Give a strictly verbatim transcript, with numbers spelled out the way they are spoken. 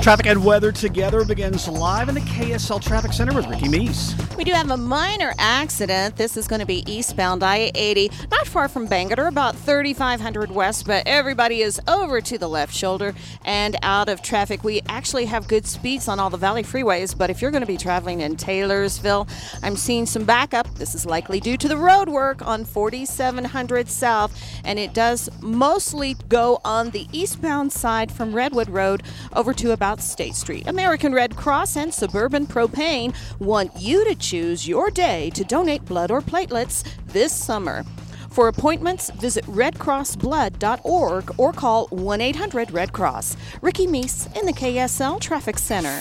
Traffic and weather together begins live in the K S L Traffic Center with Ricky Meese. We do have a minor accident. This is going to be eastbound I eighty, not far from Bangor, about thirty-five hundred west, but everybody is over to the left shoulder and out of traffic. We actually have good speeds on all the Valley freeways, but if you're going to be traveling in Taylorsville, I'm seeing some backup. This is likely due to the road work on forty-seven hundred south, and it does mostly go on the eastbound side from Redwood Road over to about State Street. American Red Cross and Suburban Propane want you to choose your day to donate blood or platelets this summer. For appointments, visit red cross blood dot org or call one eight hundred red cross. Ricky Meese in the K S L Traffic Center.